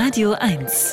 Radio 1.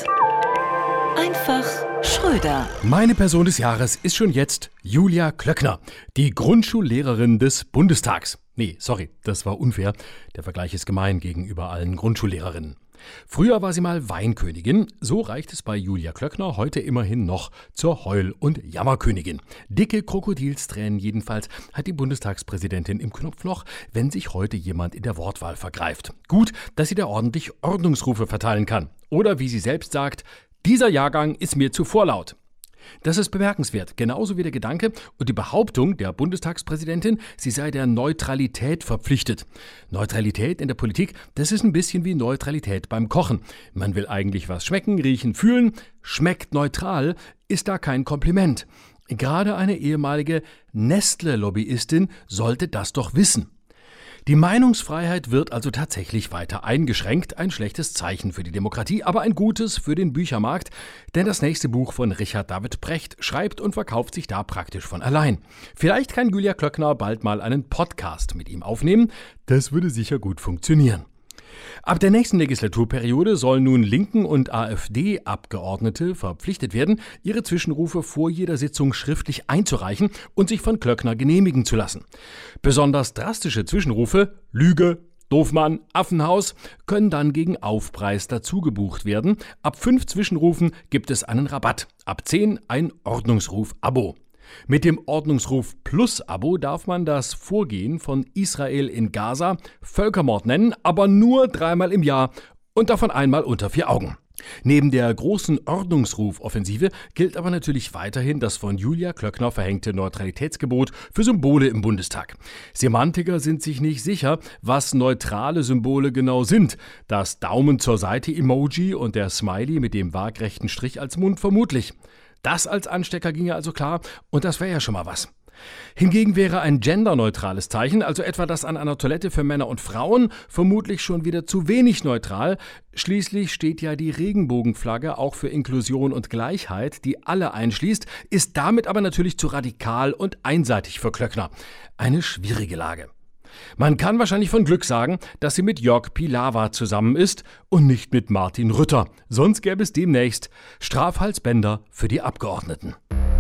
Einfach Schröder. Meine Person des Jahres ist schon jetzt Julia Klöckner, die Grundschullehrerin des Bundestags. Nee, sorry, das war unfair. Der Vergleich ist gemein gegenüber allen Grundschullehrerinnen. Früher war sie mal Weinkönigin, so reicht es bei Julia Klöckner heute immerhin noch zur Heul- und Jammerkönigin. Dicke Krokodilstränen jedenfalls hat die Bundestagspräsidentin im Knopfloch, wenn sich heute jemand in der Wortwahl vergreift. Gut, dass sie da ordentlich Ordnungsrufe verteilen kann. Oder wie sie selbst sagt, dieser Jahrgang ist mir zu vorlaut. Das ist bemerkenswert, genauso wie der Gedanke und die Behauptung der Bundestagspräsidentin, sie sei der Neutralität verpflichtet. Neutralität in der Politik, das ist ein bisschen wie Neutralität beim Kochen. Man will eigentlich was schmecken, riechen, fühlen. Schmeckt neutral ist da kein Kompliment. Gerade eine ehemalige Nestle-Lobbyistin sollte das doch wissen. Die Meinungsfreiheit wird also tatsächlich weiter eingeschränkt, ein schlechtes Zeichen für die Demokratie, aber ein gutes für den Büchermarkt, denn das nächste Buch von Richard David Precht schreibt und verkauft sich da praktisch von allein. Vielleicht kann Julia Klöckner bald mal einen Podcast mit ihm aufnehmen, das würde sicher gut funktionieren. Ab der nächsten Legislaturperiode sollen nun Linken- und AfD-Abgeordnete verpflichtet werden, ihre Zwischenrufe vor jeder Sitzung schriftlich einzureichen und sich von Klöckner genehmigen zu lassen. Besonders drastische Zwischenrufe, Lüge, Doofmann, Affenhaus, können dann gegen Aufpreis dazu gebucht werden. Ab 5 Zwischenrufen gibt es einen Rabatt, ab 10 ein Ordnungsruf-Abo. Mit dem Ordnungsruf Plus-Abo darf man das Vorgehen von Israel in Gaza Völkermord nennen, aber nur 3-mal im Jahr und davon einmal unter 4 Augen. Neben der großen Ordnungsruf-Offensive gilt aber natürlich weiterhin das von Julia Klöckner verhängte Neutralitätsgebot für Symbole im Bundestag. Semantiker sind sich nicht sicher, was neutrale Symbole genau sind. Das Daumen zur Seite-Emoji und der Smiley mit dem waagrechten Strich als Mund vermutlich. Das als Anstecker ginge also klar und das wäre ja schon mal was. Hingegen wäre ein genderneutrales Zeichen, also etwa das an einer Toilette für Männer und Frauen, vermutlich schon wieder zu wenig neutral. Schließlich steht ja die Regenbogenflagge auch für Inklusion und Gleichheit, die alle einschließt, ist damit aber natürlich zu radikal und einseitig für Klöckner. Eine schwierige Lage. Man kann wahrscheinlich von Glück sagen, dass sie mit Jörg Pilawa zusammen ist und nicht mit Martin Rütter. Sonst gäbe es demnächst Strafhalsbänder für die Abgeordneten.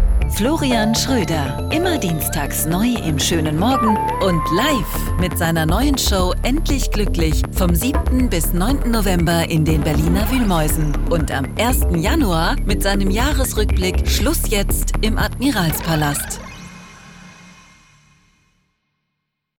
Florian Schröder, immer dienstags neu im schönen Morgen und live mit seiner neuen Show Endlich Glücklich vom 7. bis 9. November in den Berliner Wühlmäusen und am 1. Januar mit seinem Jahresrückblick Schluss jetzt im Admiralspalast.